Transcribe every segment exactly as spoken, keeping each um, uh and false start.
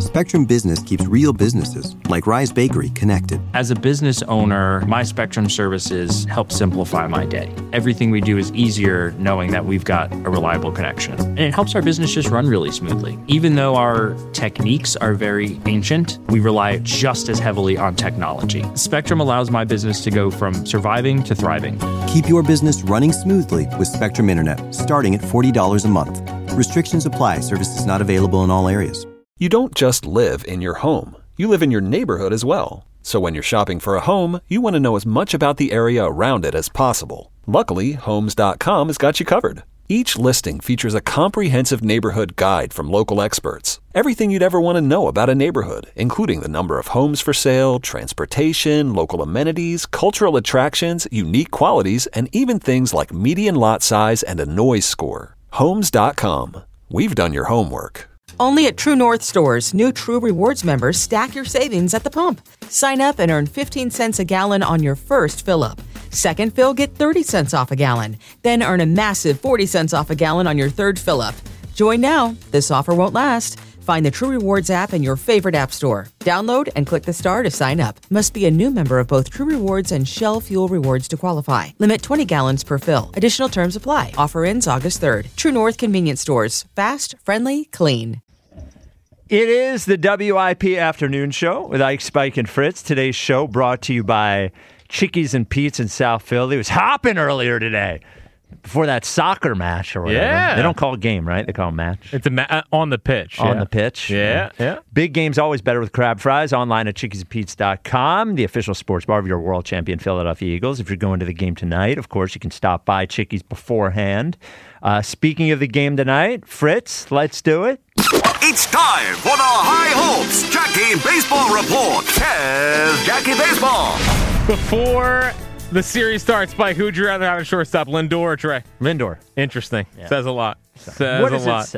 Spectrum Business keeps real businesses, like Rise Bakery, connected. As a business owner, my Spectrum services help simplify my day. Everything we do is easier knowing that we've got a reliable connection. And it helps our business just run really smoothly. Even though our techniques are very ancient, we rely just as heavily on technology. Spectrum allows my business to go from surviving to thriving. Keep your business running smoothly with Spectrum Internet, starting at forty dollars a month. Restrictions apply. Services not available in all areas. You don't just live in your home. You live in your neighborhood as well. So when you're shopping for a home, you want to know as much about the area around it as possible. Luckily, Homes dot com has got you covered. Each listing features a comprehensive neighborhood guide from local experts. Everything you'd ever want to know about a neighborhood, including the number of homes for sale, transportation, local amenities, cultural attractions, unique qualities, and even things like median lot size and a noise score. Homes dot com. We've done your homework. Only at True North stores, new True Rewards members stack your savings at the pump. Sign up and earn fifteen cents a gallon on your first fill-up. Second fill, get thirty cents off a gallon. Then earn a massive forty cents off a gallon on your third fill-up. Join now. This offer won't last. Find the True Rewards app in your favorite app store. Download and click the star to sign up. Must be a new member of both True Rewards and Shell Fuel Rewards to qualify. Limit twenty gallons per fill. Additional terms apply. Offer ends August third. True North Convenience Stores. Fast, friendly, clean. It is the W I P Afternoon Show with Ike, Spike, and Fritz. Today's show brought to you by Chickies and Pete's in South Philly. It was hopping earlier today before that soccer match or whatever. Yeah. They don't call it game, right? They call it match. It's a ma- uh, on the pitch. On yeah. the pitch. Yeah, yeah. Big game's always better with crab fries. Online at chickies and pete's dot com, the official sports bar of your world champion Philadelphia Eagles. If you're going to the game tonight, of course, you can stop by Chickies beforehand. Uh, speaking of the game tonight, Fritz, let's do it. It's time for the High Hopes Jackie Baseball Report. Here's Jackie Baseball. Before the series starts, Spike, who would you rather have at shortstop, Lindor or Trey? Lindor. Interesting. Yeah. Says a lot. Says what a does lot.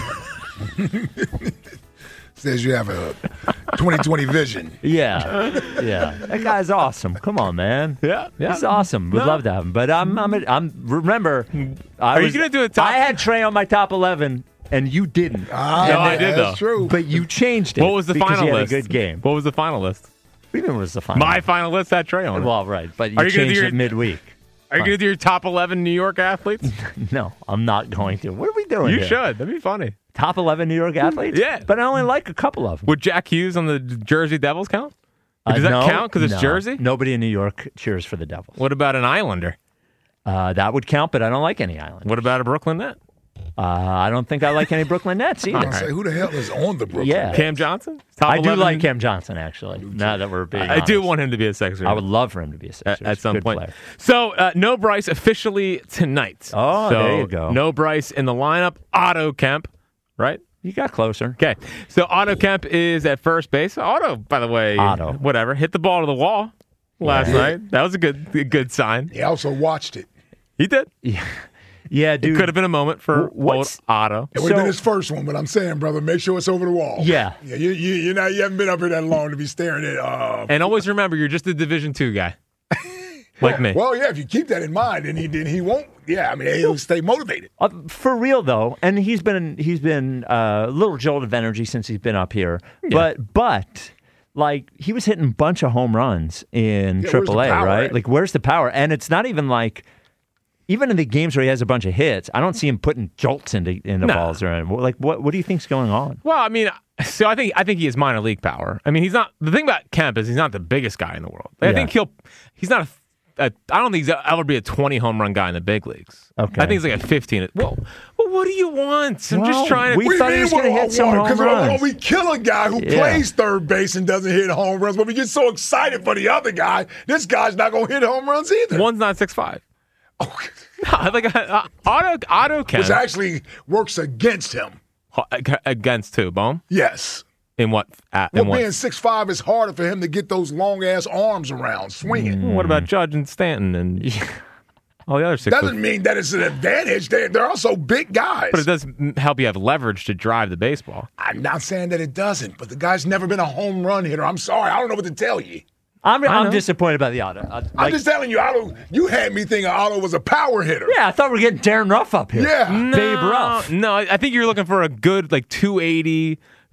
It say? Says you have a twenty twenty vision. Yeah, yeah. That guy's awesome. Come on, man. Yeah, yeah. He's awesome. We'd No. love to have him. But I'm, I'm, I'm. Remember, I Are you was- gonna do a top- I had Trey on my top eleven, and you didn't. Ah, No, I did, that's though. true. But you changed it. What was the because final you had list? a good game. What was the final list? Even was the final. My final list had Trey on it. Well, right, but you Are you gonna do changed your- it midweek. Are you going to do your top eleven New York athletes? No, I'm not going to. What are we doing? You here? should. That'd be funny. Top eleven New York athletes. Yeah. but I only like a couple of them. Would Jack Hughes on the Jersey Devils count? Uh, Does that no, count because it's no. Jersey? Nobody in New York cheers for the Devils. What about an Islander? Uh, that would count, but I don't like any Islanders. What about a Brooklyn Net? Uh, I don't think I like any Brooklyn Nets I either. was gonna say, who the hell is on the Brooklyn? Yeah. Cam Johnson? Top I do eleven? like Cam Johnson, actually, now that we're being I do honest. want him to be a Sixer. I would love for him to be a Sixer. at, at some Good point. player. So, uh, no Bryce officially tonight. Oh, so, there you go. No Bryce in the lineup. Otto Kemp, right? You got closer. Okay. So, Otto Kemp is at first base. Otto, by the way, Otto. whatever, hit the ball to the wall last Yeah. night. That was a good a good sign. He also watched it. He did. Yeah, yeah, It dude. could have been a moment for Wh- old what's- Otto. It would have So- been his first one, but I'm saying, brother, make sure it's over the wall. Yeah. yeah. You you you not you haven't been up here that long to be staring at. Uh, And always remember, you're just a Division two guy. Like me. Well, yeah. If you keep that in mind, then he then he won't. Yeah, I mean, he'll stay motivated. Uh, for real though, and he's been he's been uh, a little jolt of energy since he's been up here. But but like he was hitting a bunch of home runs in Yeah, where's the triple A, power right? at? Like where's the power? And it's not even like even in the games where he has a bunch of hits, I don't see him putting jolts into into No. balls or anything. Like what what do you think's going on? Well, I mean, so I think I think he has minor league power. I mean, he's not. The thing about Kemp is he's not the biggest guy in the world. Like, I Yeah. think he'll. He's not a. a I don't think he's ever be a twenty home run guy in the big leagues. Okay. I think he's like a fifteen. Well, well, what do you want? I'm Well, just trying to. we What do you thought he mean was what gonna do I hit some want? home 'Cause runs. when we kill a guy who Yeah. plays third base and doesn't hit home runs, but we get so excited for the other guy, this guy's not going to hit home runs either. One's not six five. Oh, No, like uh, Otto Otto Kemp which actually works against him. against two Bohm Yes. in what? At, in Well, what? being six five is harder for him to get those long ass arms around swinging. What about Judge and Stanton and all the other six? Doesn't mean that it's an advantage. They're, they're also big guys. But it does m- help you have leverage to drive the baseball. I'm not saying that it doesn't, but the guy's never been a home run hitter. I'm sorry. I don't know what to tell you. I'm I I'm know. disappointed about the Otto. Uh, I'm like- just telling you, Otto, you had me thinking Otto was a power hitter. yeah, I thought we were getting Darren Ruff up here. Yeah. Babe Ruff. No, I I think you're looking for a good like two eighty,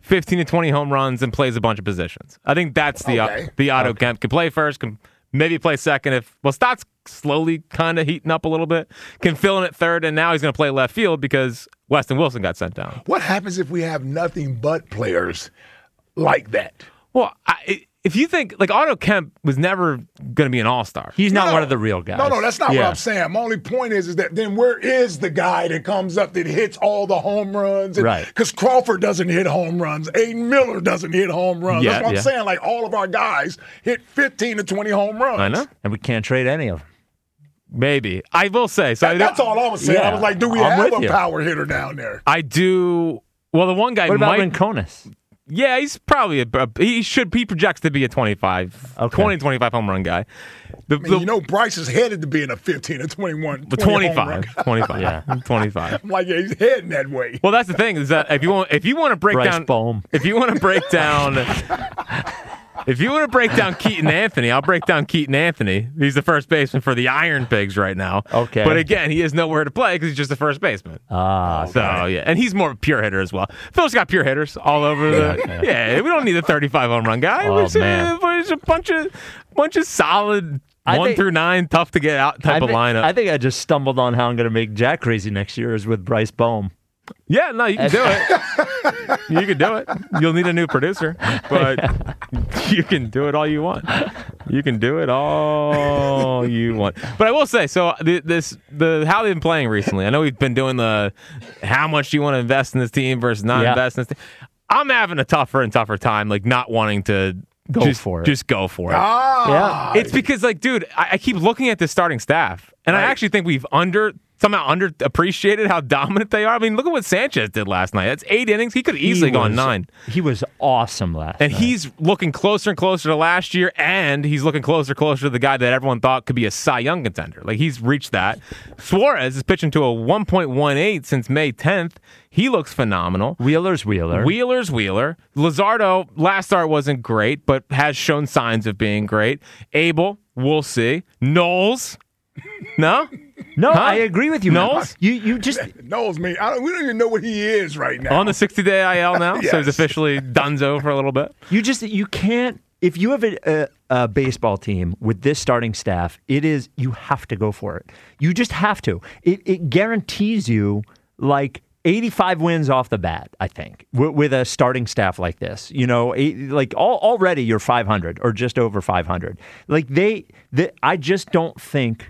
fifteen to twenty home runs and plays a bunch of positions. I think that's the Okay. uh, the Otto Okay. Kemp can play first, can maybe play second if well Stott's slowly kind of heating up a little bit, can fill in at third, and now he's going to play left field because Weston Wilson got sent down. What happens if we have nothing but players like that? Well, I, if you think like Otto Kemp was never going to be an all-star. He's not No, one of the real guys. No, no, that's not Yeah. what I'm saying. My only point is, is that then where is the guy that comes up that hits all the home runs? Right. Because Crawford doesn't hit home runs. Aiden Miller doesn't hit home runs. Yeah, that's what yeah. I'm saying. Like all of our guys hit fifteen to twenty home runs. I know. And we can't trade any of them. Maybe. I will say. So That- I, that's all I was saying. Yeah, I was like, do we I'm have with a you. power hitter down there? I do. Well, the one guy What about might. Rincones? Yeah, he's probably a, a- he should he projects to be a twenty-five, Okay. twenty, twenty-five home run guy. The, I mean, the- you know, Bryce is headed to being a fifteen or twenty-one. the twenty home run twenty-five, guy. twenty-five, Yeah. twenty-five. I'm like, yeah, he's heading that way. Well, that's the thing is that if you want if you want to break Bryce down Bohm. if you want to break down if you want to break down Keaton Anthony, I'll break down Keaton Anthony. He's the first baseman for the Iron Pigs right now. Okay. But again, he has nowhere to play because he's just a first baseman. Ah, So yeah, and he's more of a pure hitter as well. Phil's got pure hitters all over the. Yeah, Yeah, we don't need a thirty-five home run guy. Oh, It's a- man. it's a bunch of bunch of solid I one think- through nine, tough to get out type I of thi- lineup. I think I just stumbled on how I'm going to make Jack crazy next year is with Bryce Bohm. Yeah, no, you can do it. You can do it. You'll need a new producer, but you can do it all you want. You can do it all you want. But I will say, so the, this the how they've been playing recently. I know we've been doing the how much do you want to invest in this team versus not Yeah. invest in this team. I'm having a tougher and tougher time, like not wanting to Go just, for it. Just go for it. Ah, Yeah. It's because, like, dude, I, I keep looking at this starting staff, and I Right. actually think we've under somehow underappreciated how dominant they are. I mean, look at what Sanchez did last night. That's eight innings. He could have easily He gone was- nine. He was awesome last And night. he's looking closer and closer to last year, and he's looking closer and closer to the guy that everyone thought could be a Cy Young contender. Like, he's reached that. Suarez is pitching to a one point one eight since May tenth. He looks phenomenal. Wheeler's Wheeler. Wheeler's Wheeler. Lazardo, last start wasn't great, but has shown signs of being great. Abel, we'll see. Knowles, no? no, Huh? I agree with you. Knowles? You you just knows me. I don't, we don't even know what he is right now. On the sixty-day I L now, so he's Yes. officially donezo for a little bit. you just you can't if you have a, a, a baseball team with this starting staff, it is you have to go for it. You just have to. It it guarantees you like eighty-five wins off the bat, I think, with, with a starting staff like this. You know, eight, like all, already you're five hundred or just over five hundred. Like they, they, I just don't think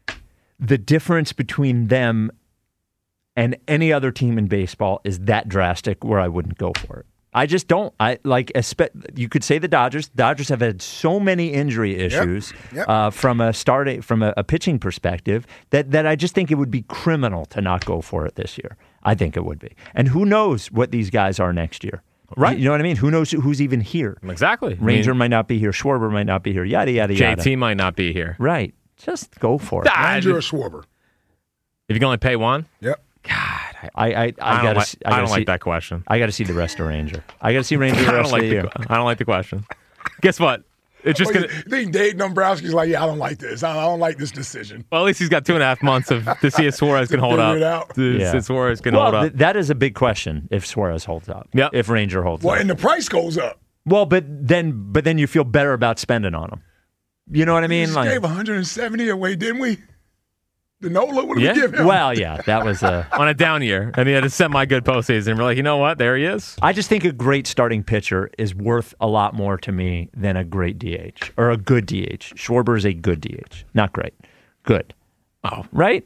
the difference between them and any other team in baseball is that drastic where I wouldn't go for it. I just don't. I like. espe- You could say the Dodgers. Dodgers have had so many injury issues Yep. Uh, from a starting from a, a pitching perspective that that I just think it would be criminal to not go for it this year. I think it would be. And who knows what these guys are next year? Right. You know what I mean? Who knows who's even here? Exactly. Ranger I mean, might not be here. Schwarber might not be here. Yada yada yada. J T might not be here. Right. Just go for it. Ah, Ranger or if Schwarber? you can only pay one, Yep. I I I, I, don't, gotta like, see, I gotta don't see, like that question. I got to see the rest of Ranger. I got to see Ranger the I rest don't like of the the, year. I don't like the question. Guess what? It's just Well, gonna. you think Dave Dombrowski's like, yeah, I don't like this. I don't like this decision. Well, at least he's got two and a half months of to see if Suarez can hold figure up. it out. To Yeah. see if Suarez can Well, hold up. th- that is a big question if Suarez holds up. Yep. If Ranger holds Well, up. and the price goes up. Well, but then but then you feel better about spending on him. You know what I We mean? just Like, gave one hundred seventy away, didn't we? The Nola, what did Yeah. we give him? well, yeah, that was a. On a down year, and he had a semi-good postseason. We're like, you know what? There he is. I just think a great starting pitcher is worth a lot more to me than a great D H or a good D H. Schwarber is a good D H, not great, good. Oh, Right?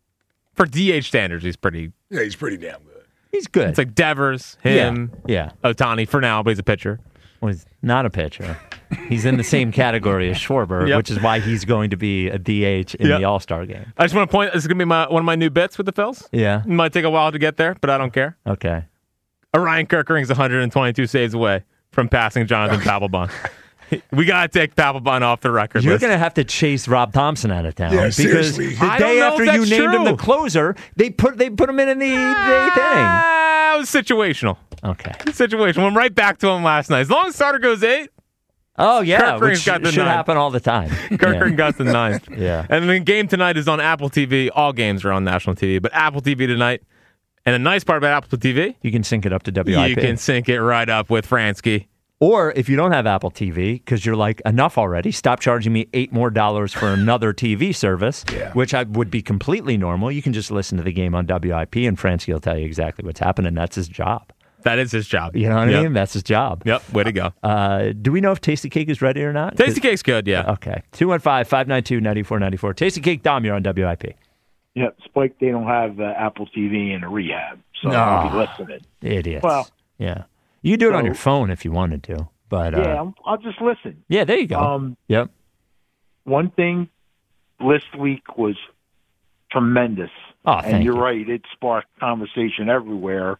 for D H standards, he's pretty. Yeah, he's pretty damn good. He's good. It's like Devers, him, yeah, Ohtani for now, but he's a pitcher. well, he's not a pitcher. He's in the same category as Schwarber, Yep. which is why he's going to be a D H in Yep. the All Star game. I just want to point. This is gonna be my one of my new bits with the Phils. Yeah. It might take a while to get there, but I don't care. Okay. Orion Kirkering's one hundred twenty-two saves away from passing Jonathan Papelbon. We gotta take Papelbon off the record You're list. going to have to chase Rob Thompson out of town Yeah, because seriously. the I day don't know after if you that's named him true. the closer, they put they put him in in the, the eighth Ah, it was situational. inning. Okay. Situational. Went right back to him last night. As long as starter goes eight, Oh yeah, Kirk which Ring's got the should nine. happen all the time. Kirkering yeah. got the ninth. Yeah. And the game tonight is on Apple T V. All games are on national T V, but Apple T V tonight. And the nice part about Apple T V, you can sync it up to W I P. You can sync it right up with Fransky. Or if you don't have Apple T V, because you're like, enough already, stop charging me eight more dollars for another T V service, yeah. which I would be completely normal. You can just listen to the game on W I P, and Fransky will tell you exactly what's happening. That's his job. That is his job. You know what yep. I mean? That's his job. Yep. Way to go. Uh, do we know if Tasty Cake is ready or not? Tasty Cake's good, yeah. Okay. two one five, five nine two, nine four nine four. Tasty Cake, Dom, you're on W I P. Yep. Spike, they don't have uh, Apple T V in a rehab, so No. I'll be listening. Idiots. Well, yeah. You can do it so, on your phone if you wanted to. But, uh, yeah, I'll just listen. Yeah, there you go. Um, yep. One thing, list week was tremendous. Oh, and thank you're you. right, it sparked conversation everywhere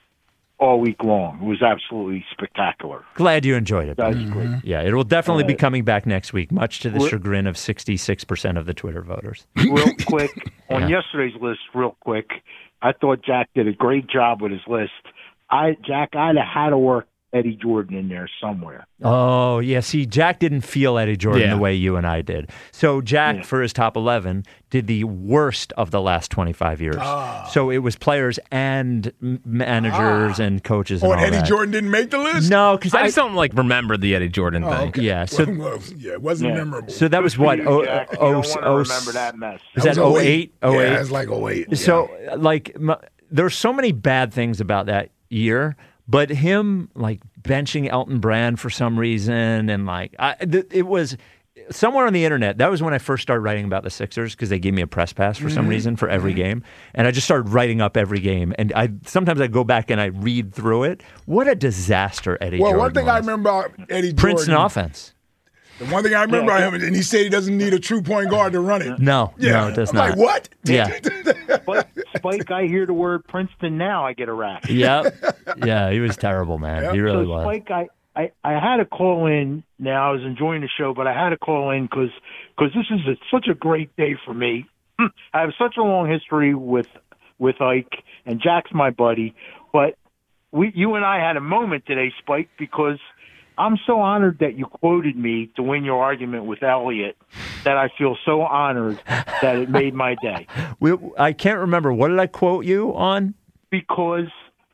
all week long. It was absolutely spectacular. Glad you enjoyed it. That's buddy. great. Yeah, it will definitely be Uh, coming back next week, much to the Re- chagrin of sixty-six percent of the Twitter voters. Real quick, on Yeah. yesterday's list, real quick, I thought Jack did a great job with his list. I Jack, I'd have had to work Eddie Jordan in there somewhere. Oh, yeah. See, Jack didn't feel Eddie Jordan Yeah. the way you and I did. So Jack, Yeah. for his top eleven, did the worst of the last twenty-five years. Ah. So it was players and m- managers and coaches and Oh, all and Eddie that. Jordan didn't make the list? No, because I I, just don't like remember the Eddie Jordan Oh, thing. okay. yeah. So Well, well, yeah, it wasn't Yeah. memorable. so that was Good for what? you, Oh, Jack. You oh, don't want to oh, remember that mess. Is that was oh eight? oh eight? Yeah, it was like oh eight. So, like, m- there's so many bad things about that year, but him, like, benching Elton Brand for some reason, and, like, I, th- it was somewhere on the internet. That was when I first started writing about the Sixers, because they gave me a press pass for some reason for every game, and I just started writing up every game. And I sometimes I go back and I read through it. What a disaster Eddie Well, Jordan one thing was. I remember about Eddie Princeton Jordan, offense. the one thing I remember about him, and he said he doesn't need a true point guard to run it. No, Yeah. no, it does I'm not. like, what? Yeah. Spike, Spike, I hear the word Princeton now, I get a rash. Yep. Yeah, he was terrible, man. He really so was. Spike, I, I, I had to call in. Now I was enjoying the show, but I had to call in because this is a, such a great day for me. I have such a long history with with Ike, and Jack's my buddy. But we, you and I had a moment today, Spike, because I'm so honored that you quoted me to win your argument with Elliot. That I feel so honored that it made my day. We, I can't remember. What did I quote you on? Because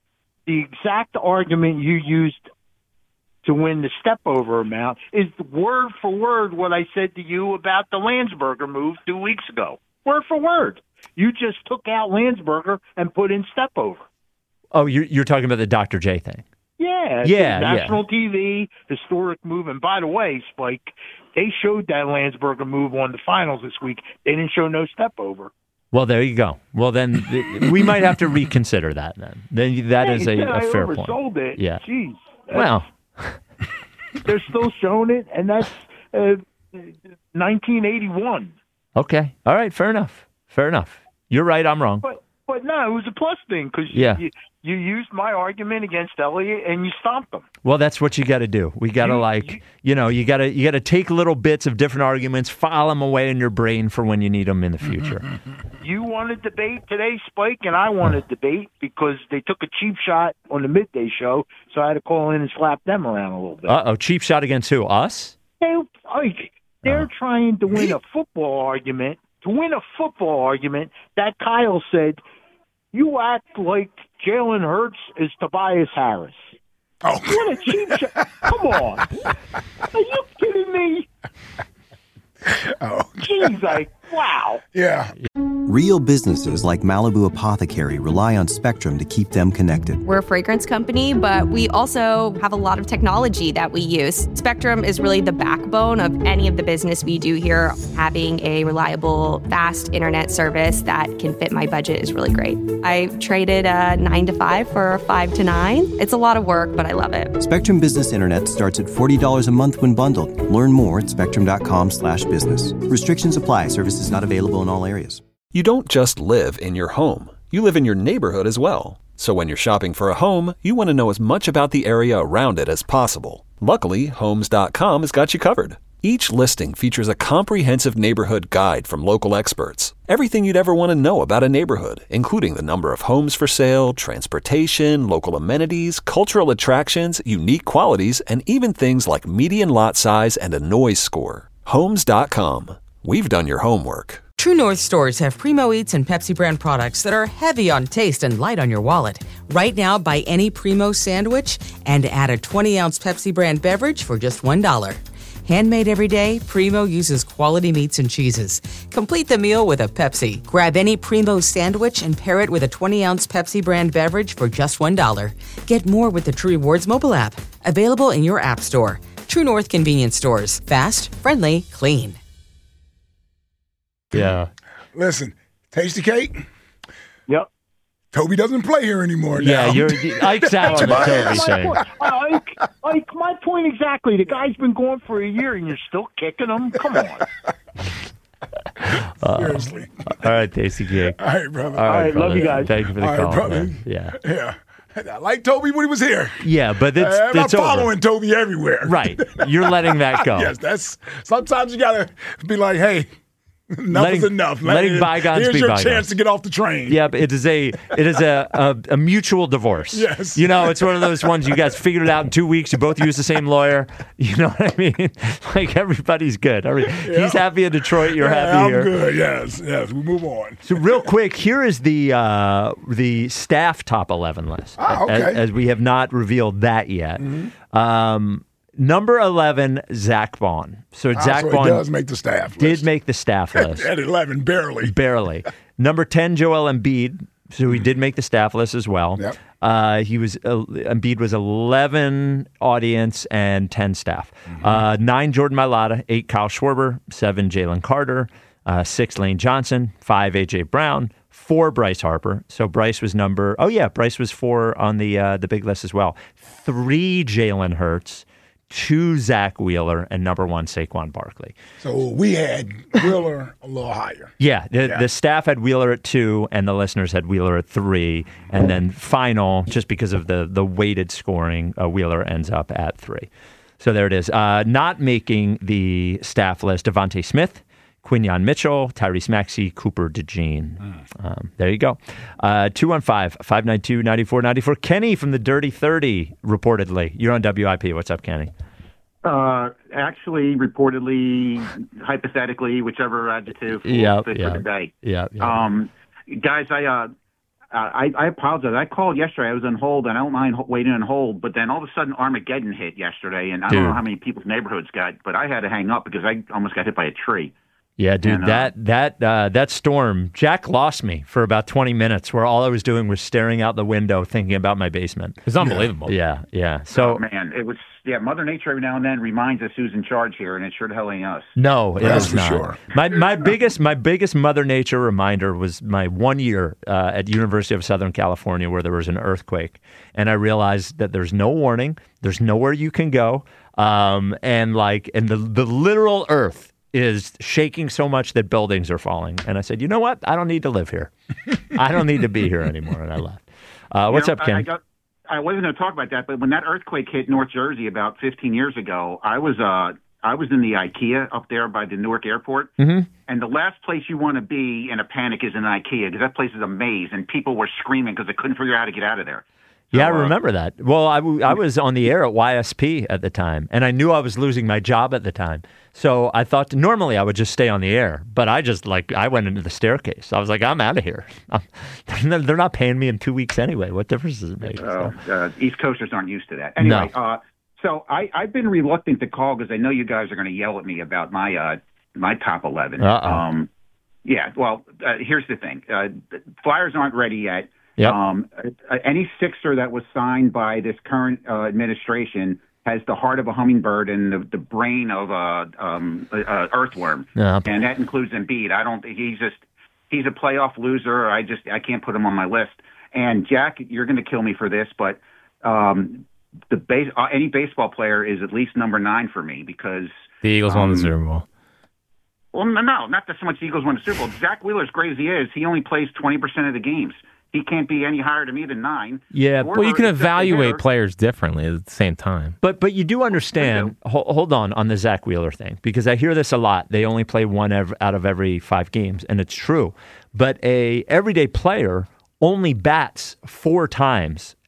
the exact argument you used to win the step over amount is word for word what I said to you about the Landsberger move two weeks ago. Word for word. You just took out Landsberger and put in step over. Oh, you're, you're talking about the Doctor J thing. Yeah. it's Yeah, a national T V, historic move. And by the way, Spike, they showed that Landsberger move on the finals this week. They didn't show no step over. Well, there you go. Well, then th- we might have to reconsider that. Then, then that Hey, is a, you said a I fair point. oversold it. Yeah. Jeez. That's- Well, They're still showing it, and that's uh, nineteen eighty-one. okay. All right. Fair enough. Fair enough. You're right. I'm wrong. But but no, it was a plus thing because Yeah. you, you used my argument against Elliott and you stomped him. Well, that's what you got to do. We got to You- like, you- you know, you got to you got to take little bits of different arguments, file them away in your brain for when you need them in the future. You wanted debate today, Spike, and I wanted debate because they took a cheap shot on the midday show, so I had to call in and slap them around a little bit. Uh oh, cheap shot against who? Us? They, like, they're trying to win a football argument. To win a football argument, that Kyle said, you act like Jalen Hurts is Tobias Harris. Oh. What a cheap shot. Come on. Are you kidding me? Oh. Jeez, like, wow. Yeah. Real businesses like Malibu Apothecary rely on Spectrum to keep them connected. We're a fragrance company, but we also have a lot of technology that we use. Spectrum is really the backbone of any of the business we do here. Having a reliable, fast internet service that can fit my budget is really great. I traded a nine to five for a five to nine. It's a lot of work, but I love it. Spectrum Business Internet starts at forty dollars a month when bundled. Learn more at spectrum.com slash business. Restrictions apply. Services not available in all areas. You don't just live in your home. You live in your neighborhood as well. So when you're shopping for a home, you want to know as much about the area around it as possible. Luckily, Homes dot com has got you covered. Each listing features a comprehensive neighborhood guide from local experts. Everything you'd ever want to know about a neighborhood, including the number of homes for sale, transportation, local amenities, cultural attractions, unique qualities, and even things like median lot size and a noise score. Homes dot com. We've done your homework. True North stores have Primo Eats and Pepsi brand products that are heavy on taste and light on your wallet. Right now, buy any Primo sandwich and add a twenty ounce Pepsi brand beverage for just one dollar. Handmade every day, Primo uses quality meats and cheeses. Complete the meal with a Pepsi. Grab any Primo sandwich and pair it with a twenty ounce Pepsi brand beverage for just one dollar. Get more with the True Rewards mobile app. Available in your app store. True North convenience stores. Fast, friendly, clean. Yeah. Listen, Tasty Cake. Yep. Toby doesn't play here anymore now. Yeah, you're Ike's out on the Toby my thing. point, Ike, Ike, my point exactly. The guy's been gone for a year, and you're still kicking him. Come on. Uh, Seriously. All right, Tasty Cake. All right, brother. All right, All right, love brother. you guys. Thank you for the All call. right, brother. man. Yeah. Yeah. I like Toby when he was here. Yeah, but it's, Uh, I'm not it's over. following Toby everywhere. Right. You're letting that go. Yes, that's sometimes you gotta be like, hey, enough Letting- is enough. Let letting it- bygones Here's be your bygones. chance to get off the train. Yeah, but it is a it is a, a, a mutual divorce. Yes. You know, it's one of those ones you guys figured it out in two weeks. You both use the same lawyer. You know what I mean? Like everybody's good. Every, Yeah. He's happy in Detroit. You're Yeah, happy I'm here. good. Yes, yes. We move on. So real quick, here is the uh, the staff top eleven list. Ah, okay. as, as we have not revealed that yet. Mm-hmm. Um, number eleven, Zach Vaughn. So Ah, Zach so Vaughn he does make the staff did list. make the staff list. At eleven, barely. Barely. Number ten, Joel Embiid. So he did make the staff list as well. Yep. Uh, he was uh, Embiid was eleven audience and ten staff. Mm-hmm. Uh, nine, Jordan Mailata. Eight, Kyle Schwarber. Seven, Jalen Carter. Uh, six, Lane Johnson. Five, A J Brown. Four, Bryce Harper. So Bryce was number. Oh yeah, Bryce was four on the uh, the big list as well. Three, Jalen Hurts. Two, Zach Wheeler, and number one, Saquon Barkley. So we had Wheeler a little higher. Yeah, the, Yeah. the staff had Wheeler at two, and the listeners had Wheeler at three, and then final, just because of the the weighted scoring, uh, Wheeler ends up at three. So there it is. Uh, not making the staff list: Devontae Smith, Quinyon Mitchell, Tyrese Maxey, Cooper DeJean. Mm. Um, there you go. Uh, two one five, five nine two, nine four nine four. Kenny from the Dirty thirty, reportedly. You're on W I P. What's up, Kenny? Uh, actually, reportedly, hypothetically, whichever adjective will Yep, fit yep. for the day. Yeah. yeah. Um, guys, I, uh, I I apologize. I called yesterday. I was on hold, and I don't mind ho- waiting on hold. But then all of a sudden, Armageddon hit yesterday, and I Dude. don't know how many people's neighborhoods got, but I had to hang up because I almost got hit by a tree. Yeah, dude, And, uh, that that uh, that storm, Jack lost me for about twenty minutes, where all I was doing was staring out the window, thinking about my basement. It's unbelievable. Yeah, yeah. So Oh, man, it was yeah. Mother Nature every now and then reminds us who's in charge here, and it sure the hell ain't us. no, it That's is for not. sure. My my biggest my biggest Mother Nature reminder was my one year uh, at University of Southern California, where there was an earthquake, and I realized that there's no warning, there's nowhere you can go, um, and like, and the the literal earth is shaking so much that buildings are falling. And I said, you know what? I don't need to live here. I don't need to be here anymore. And I left. Uh, You what's know, up, I, Ken? I, got, I wasn't going to talk about that, but when that earthquake hit North Jersey about fifteen years ago, I was uh, I was in the IKEA up there by the Newark Airport, mm-hmm. and the last place you want to be in a panic is in IKEA because that place is a maze, and people were screaming because they couldn't figure out how to get out of there. Yeah, I So, uh, remember that. Well, I, w- I was on the air at Y S P at the time, and I knew I was losing my job at the time. So I thought normally I would just stay on the air, but I just like I went into the staircase. I was like, I'm out of here. I'm, they're not paying me in two weeks anyway. What difference does it make? Uh, uh, East Coasters aren't used to that. Anyway, No. uh, so I, I've been reluctant to call because I know you guys are going to yell at me about my uh, my top eleven. Uh-oh. Um, yeah, well, uh, here's the thing: uh, the Flyers aren't ready yet. Yep. Um, uh, any Sixer that was signed by this current uh, administration has the heart of a hummingbird and the, the brain of a um, uh, earthworm, Yeah. and that includes Embiid. I don't. He's just he's a playoff loser. I just I can't put him on my list. And Jack, you're going to kill me for this, but um, the base uh, any baseball player is at least number nine for me because The Eagles won the Um, Super Bowl. well, no, no, not that so much the Eagles won the Super Bowl. Zach Wheeler, as great as he is, he only plays twenty percent of the games. He can't be any higher to me than nine. Yeah, Schwarber Well, you can is just a evaluate hitter. players differently at the same time. But but you do understand. Hold, hold on on the Zach Wheeler thing because I hear this a lot. They only play one ev- out of every five games, and it's true. But a everyday player only bats four times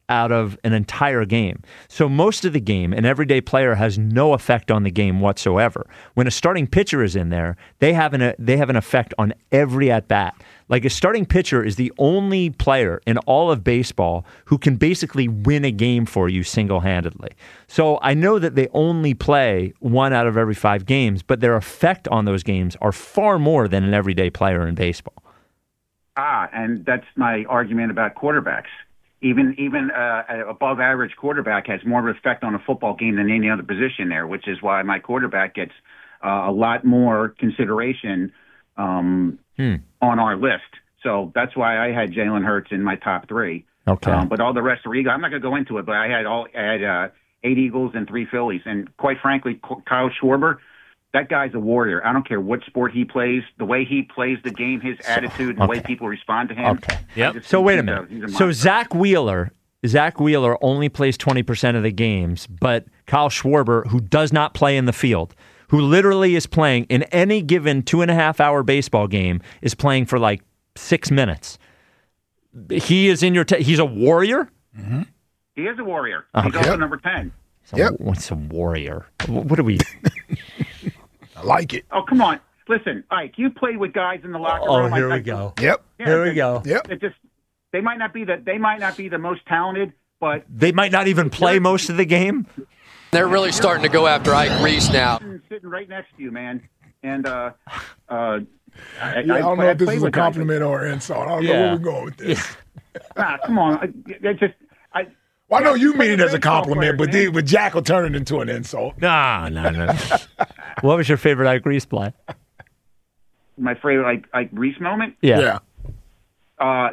out of an entire game. So most of the game, an everyday player has no effect on the game whatsoever. When a starting pitcher is in there, they have an they have an effect on every at bat. Like a starting pitcher is the only player in all of baseball who can basically win a game for you single-handedly. So I know that they only play one out of every five games, but their effect on those games are far more than an everyday player in baseball. Ah, and that's my argument about quarterbacks. Even even uh, an above average quarterback has more effect on a football game than any other position there, which is why my quarterback gets uh, a lot more consideration um, hmm. on our list. So that's why I had Jalen Hurts in my top three. Okay. Um, but all the rest are Eagles. I'm not going to go into it, but I had all I had uh, eight Eagles and three Phillies. And quite frankly, Kyle Schwarber, that guy's a warrior. I don't care what sport he plays. The way he plays the game, his attitude, and the okay. way people respond to him. Okay. Yep. So wait a minute. A, a so Zach Wheeler, Zach Wheeler only plays twenty percent of the games, but Kyle Schwarber, who does not play in the field, who literally is playing in any given two and a half hour baseball game, is playing for like six minutes. He is in your. T- he's a warrior. Mm-hmm. He is a warrior. Okay. He's also number ten. So yep. What's a warrior? What are we? I like it. Oh, come on. Listen, Ike, you played with guys in the locker oh, room. Oh, here I, we go. Yep. Yeah, here we it, go. Yep. It just they might not be the they might not be the most talented, but they might not even play most of the game. They're really starting to go after Ike Reese now. Sitting right next to you, man. And uh, uh, I, yeah, I, I don't I know if this is a guys. compliment or an insult. I don't yeah. know where we're going with this. Yeah. ah, come on. I, I just I. Well, I know you mean it as a compliment, players, but, the, but Jack will turn it into an insult. No, no, no. What was your favorite Ike Reese play? My favorite like Ike Reese moment? Yeah. Yeah. Uh,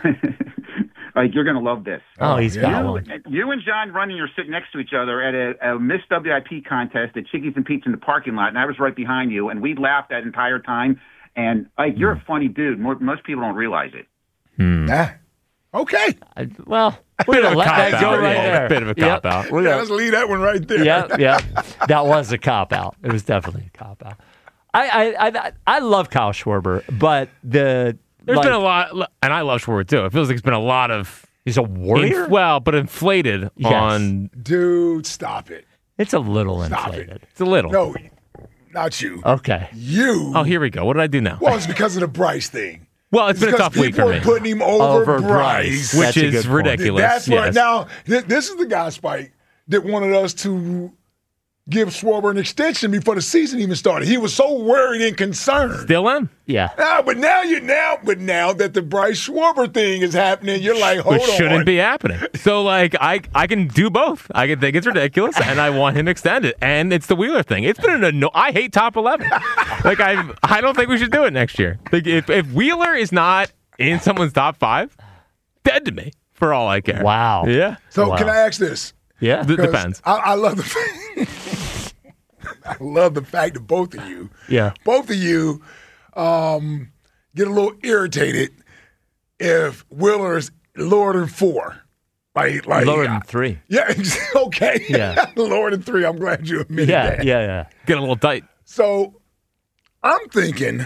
like you're gonna love this. Oh, he's yeah. got you, one. You and John Running are sitting next to each other at a, a Miss W I P contest at Chickies and Pete's in the parking lot, and I was right behind you, and we laughed that entire time. And like, you're a funny dude. More, most people don't realize it. Hmm. Ah, okay. I, well, we're Bit gonna of a let that cop go out. right Yeah, there. bit of a Yep. cop out. We're Yeah, gonna, let's leave that one right there. yeah, yeah. That was a cop out. It was definitely a cop out. I, I, I, I love Kyle Schwarber, but the There's like, been a lot, and I love Schwarber too. It feels like it's been a lot of he's a warrior. inf- well, but inflated Yes. on. Dude, stop it. It's a little Stop inflated. it. It's a little. No, not you. Okay. You. Oh, here we go. What did I do now? Well, it's because of the Bryce thing. Well, it's been a because tough week people for me, are putting him over, Over Bryce. Bryce. which That's a is good point. ridiculous. That's what. yes. Now, th- this is the guy, Spike, that wanted us to give Schwarber an extension before the season even started. He was so worried and concerned. Still am. Yeah. Ah, but now you now, but now that the Bryce Schwarber thing is happening, you're like, hold Which on. shouldn't be happening. So, like, I I can do both. I can think it's ridiculous, and I want him extended. And it's the Wheeler thing. It's been an anno- I hate top eleven. Like, I I don't think we should do it next year. Like, if if Wheeler is not in someone's top five, dead to me for all I care. Wow. Yeah. So Wow. can I ask this? Yeah. D- 'Cause depends. I, I love the fact, I love the fact that both of you, Yeah. both of you, um, get a little irritated if Wheeler is lower than four. Like, like Lower than three. Yeah. Okay. Yeah. Lower than three. I'm glad you admitted Yeah. that. Yeah. Yeah. Get a little tight. So I'm thinking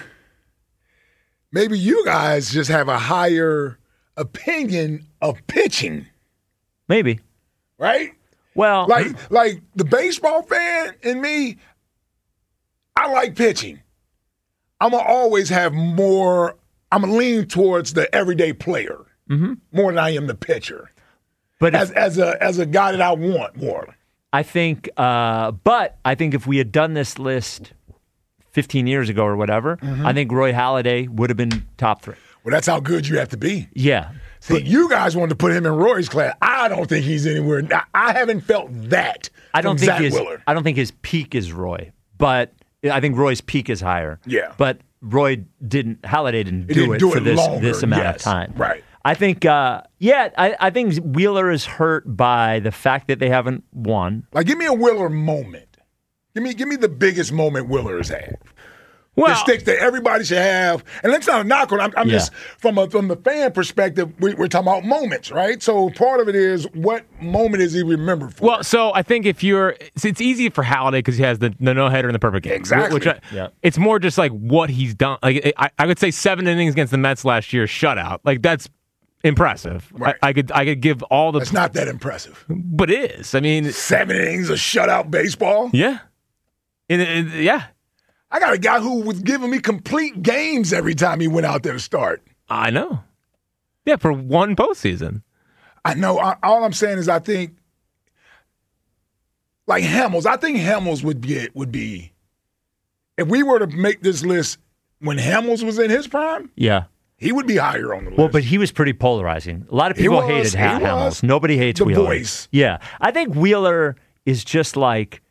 maybe you guys just have a higher opinion of pitching, Maybe. right? Well, Like, like the baseball fan in me, I like pitching. I'm gonna always have more. I'm gonna lean towards the everyday player mm-hmm. more than I am the pitcher. but As if, as a as a guy that I want more. I think, uh, but I think if we had done this list fifteen years ago or whatever, Mm-hmm. I think Roy Halladay would have been top three. Well, that's how good you have to be. Yeah. See, you guys wanted to put him in Roy's class. I don't think he's anywhere. I, I haven't felt that. I don't from think Zach his Wheeler. I don't think his peak is Roy, but I think Roy's peak is higher. Yeah. But Roy didn't Halladay didn't He do didn't it do for it this longer, this amount yes, of time. right. I think uh, yeah, I, I think Wheeler is hurt by the fact that they haven't won. Like, give me a Wheeler moment. Give me, give me the biggest moment Wheeler has had. Well, The sticks that everybody should have, and that's not a knock on. I'm, I'm Yeah. just from a, from the fan perspective. We, we're talking about moments, right? So part of it is what moment is he remembered for? Well, so I think if you're, it's, it's easy for Halladay because he has the, the no header in the perfect game. Exactly. Which I, Yeah. It's more just like what he's done. Like I, I would say seven innings against the Mets last year, shutout. Like that's impressive. Right. I, I could I could give all the. It's not that impressive. But it is. I mean, seven innings of shutout baseball. Yeah. In, in, yeah. I got a guy who was giving me complete games every time he went out there to start. I know. Yeah, for one postseason. I know. I, all I'm saying is I think, like Hamels, I think Hamels would be, would be, if we were to make this list when Hamels was in his prime, Yeah. he would be higher on the list. Well, but he was pretty polarizing. A lot of He people was, hated he Ha- was. Hamels. Nobody hates The Wheeler. voice. Yeah. I think Wheeler is just like,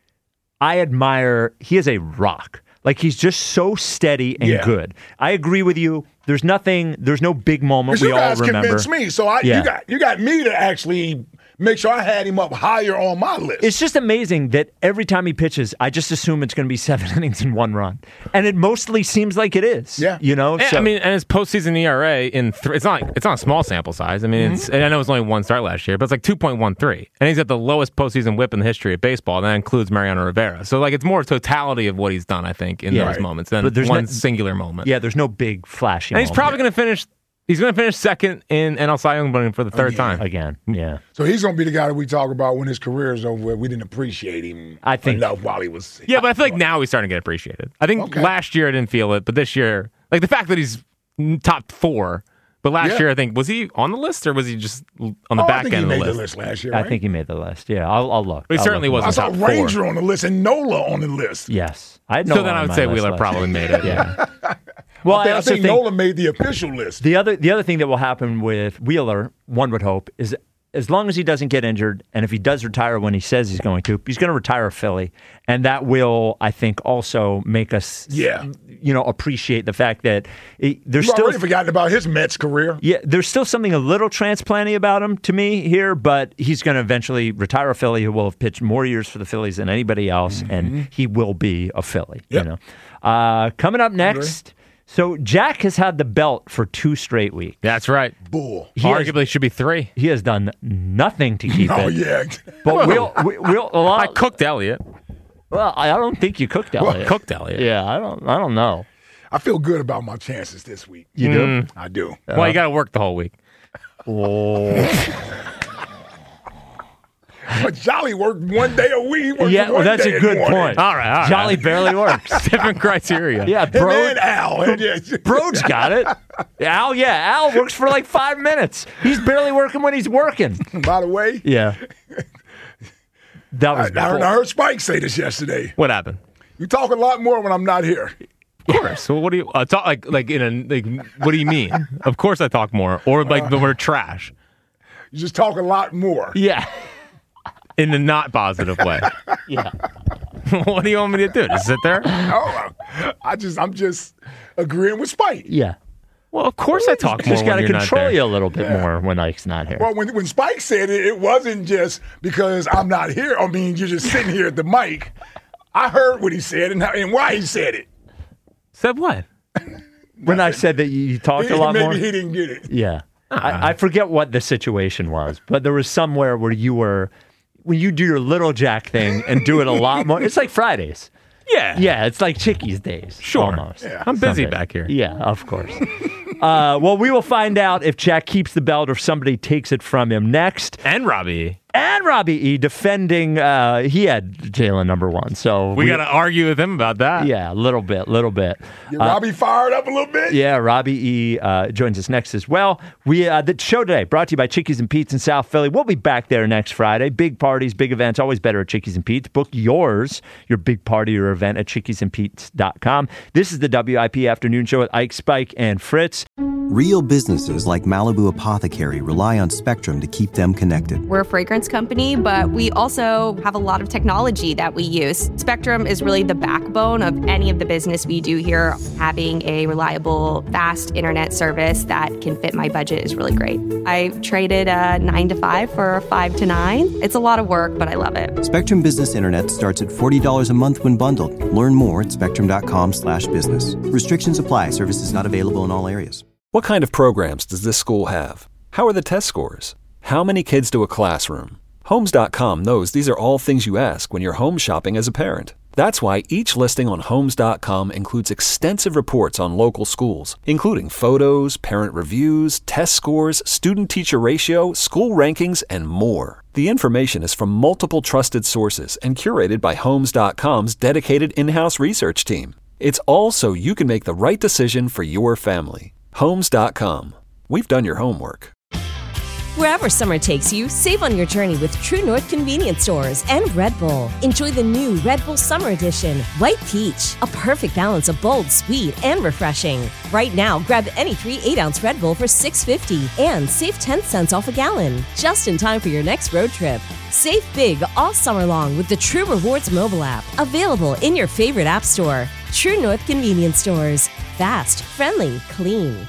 I admire, he is a rock. Like, he's just so steady and Yeah. good. I agree with you. There's nothing, there's no big moment 'Cause we you all guys remember. convinced me, so I, Yeah. you got you got me to actually make sure I had him up higher on my list. It's just amazing that every time he pitches, I just assume it's going to be seven innings and one run, and it mostly seems like it is. Yeah, you know. Yeah, so, I mean, and his postseason E R A in th- it's not it's not a small sample size. I mean, Mm-hmm. it's, and I know it was only one start last year, but it's like two point one three, and he's got the lowest postseason WHIP in the history of baseball. And that includes Mariano Rivera. So like, it's more totality of what he's done, I think, in Yeah. those Right. moments than But there's one no- singular moment. yeah, there's no big flashy. and he's moment. probably going to finish. He's going to finish second in N L Cy Young voting for the third Again. time. again. Yeah, so he's going to be the guy that we talk about when his career is over. We didn't appreciate him I think- enough while he was. Yeah, but I feel like now he's starting to get appreciated. I think Okay. last year I didn't feel it, but this year, like the fact that he's top four. But last Yeah. year, I think, was he on the list or was he just on the Oh, I back think end he of made the the list? list last year. I right? think he made the list. Yeah, I'll, I'll look. But he I'll certainly look. I wasn't saw top four. Ranger on the list and Nola on the list. Yes, I had So Nola then I on would my say list Wheeler last probably year. made it. Yeah. Well, I think, I I also think think Nola made the official list. the other the other thing that will happen with Wheeler, one would hope, is as long as he doesn't get injured, and if he does retire when he says he's going to, he's going to retire a Philly, and that will, I think, also make us, Yeah. you know, appreciate the fact that it, there's You've still. already forgotten about his Mets career. Yeah, there's still something a little transplanty about him to me here, but he's going to eventually retire a Philly who will have pitched more years for the Phillies than anybody else, and he will be a Philly. Yep. You know, uh, coming up next. So Jack has had the belt for two straight weeks. That's right. Bull. He has, Arguably should be three. he has done nothing to keep Oh it. yeah. But we'll, we- we'll a lot, I cooked Elliott. Well, I don't think you cooked Elliott. Cooked Elliott. Yeah, I don't. I don't know. I feel good about my chances this week. You do? I do. Well, you got to work the whole week. Oh. But Jolly worked one day a week. He worked Yeah, well, one that's day a in the good morning. point. All right, all right. Jolly barely works. Different criteria. Yeah, Him bro. and Al. And yeah. Broad's got it. Al, yeah, Al works for like five minutes. He's barely working when he's working. By the way, Yeah. That I, was I heard, I heard Spike say this yesterday. What happened? You talk a lot more when I'm not here. Of course. So what do you uh, talk like? Like in a like? What do you mean? Of course I talk more, or like when we're trash You just talk a lot more. Yeah. in a not positive way. Yeah. What do you want me to do? Just sit there? Oh, I just, I'm just agreeing with Spike. Yeah. Well, of course I talk more Just got when to you're not control there. you a little bit more when Ike's not here. Well, when when Spike said it, it wasn't just because I'm not here. I mean, you're just sitting here at the mic. I heard what he said and, how, and why he said it. Said what? When I said that you talked He- a lot maybe more. he didn't get it. Yeah. I, I forget what the situation was, but there was somewhere where you were, when you do your little Jack thing and do it a lot more. It's like Fridays. Yeah. Yeah, it's like Chickies days. Sure. Almost. Yeah. I'm busy Someday. back here. Yeah, of course. uh, well, we will find out if Jack keeps the belt or if somebody takes it from him next. And Robbie. And Robbie E. defending, uh, he had Jalen number one. So We, got to argue with him about that. Yeah, a little bit, little bit. Get Robbie fired up a little bit. Yeah, Robbie E. Uh, joins us next as well. We uh, the show today brought to you by Chickies and Pete's in South Philly. We'll be back there next Friday. Big parties, big events, always better at Chickies and Pete's. Book yours, your big party or event at chickies and pete's dot com. This is the W I P Afternoon Show with Ike, Spike, and Fritz. Real businesses like Malibu Apothecary rely on Spectrum to keep them connected. We're a fragrance company, but we also have a lot of technology that we use. Spectrum is really the backbone of any of the business we do here. Having a reliable, fast internet service that can fit my budget is really great. I traded a nine to five for a five to nine. It's a lot of work, but I love it. Spectrum Business Internet starts at forty dollars a month when bundled. Learn more at spectrum.com slash business. Restrictions apply. Services not available in all areas. What kind of programs does this school have? How are the test scores? How many kids do a classroom? Homes dot com knows these are all things you ask when you're home shopping as a parent. That's why each listing on Homes dot com includes extensive reports on local schools, including photos, parent reviews, test scores, student-teacher ratio, school rankings, and more. The information is from multiple trusted sources and curated by Homes dot com's dedicated in-house research team. It's all so you can make the right decision for your family. Homes dot com. We've done your homework. Wherever summer takes you, save on your journey with True North Convenience Stores and Red Bull. Enjoy the new Red Bull Summer Edition, White Peach, a perfect balance of bold, sweet, and refreshing. Right now, grab any three eight-ounce Red Bull for six fifty and save ten cents off a gallon, just in time for your next road trip. Save big all summer long with the True Rewards mobile app, available in your favorite app store. True North Convenience Stores. Fast, friendly, clean.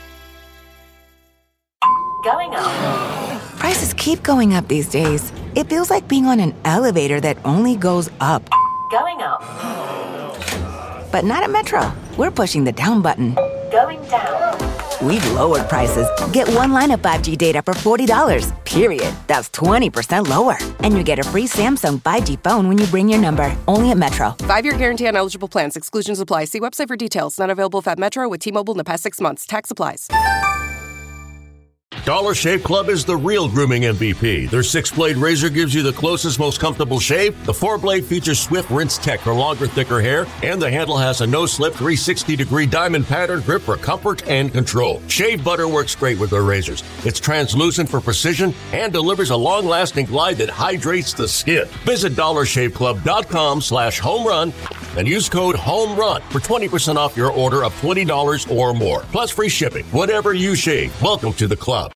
Going up. Prices keep going up these days. It feels like being on an elevator that only goes up. Going up. But not at Metro. We're pushing the down button. Going down. We've lowered prices. Get one line of five G data for forty dollars, period. That's twenty percent lower. And you get a free Samsung five G phone when you bring your number. Only at Metro. Five-year guarantee on eligible plans. Exclusions apply. See website for details. Not available at Metro with T-Mobile in the past six months. Tax applies. Dollar Shave Club is the real grooming M V P. Their six-blade razor gives you the closest, most comfortable shave. The four-blade features swift rinse tech for longer, thicker hair. And the handle has a no-slip three sixty degree diamond pattern grip for comfort and control. Shave butter works great with their razors. It's translucent for precision and delivers a long-lasting glide that hydrates the skin. Visit dollar shave club dot com slash home run and use code HOMERUN for twenty percent off your order of twenty dollars or more. Plus free shipping. Whatever you shave, welcome to the club.